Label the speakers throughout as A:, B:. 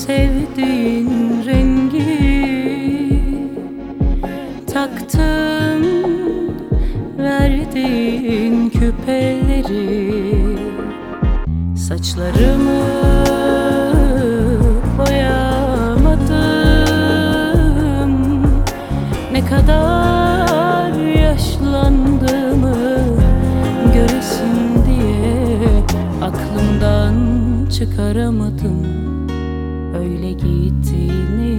A: sevdiğin rengi taktın, verdiğin küpeleri, saçlarımı boyamadım. Ne kadar yaşlandığımı göresin diye aklımdan çıkaramadım öyle gittiğini.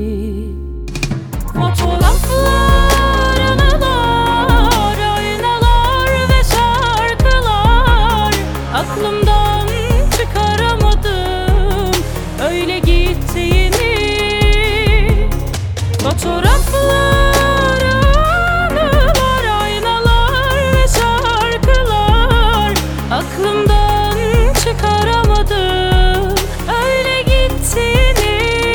A: Fotoğraflar, anılar, aynalar ve şarkılar, aklımdan çıkaramadım öyle gittiğini. Fotoğraflar, anılar, aynalar ve şarkılar, aklımdan çıkaramadım öyle gittiğini.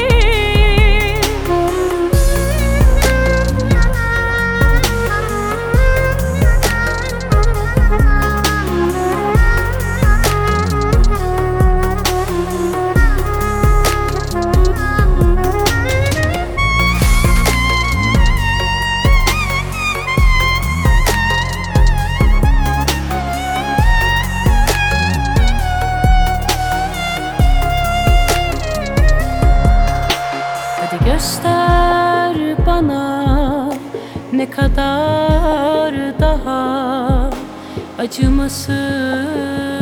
A: Göster bana ne kadar daha acımasız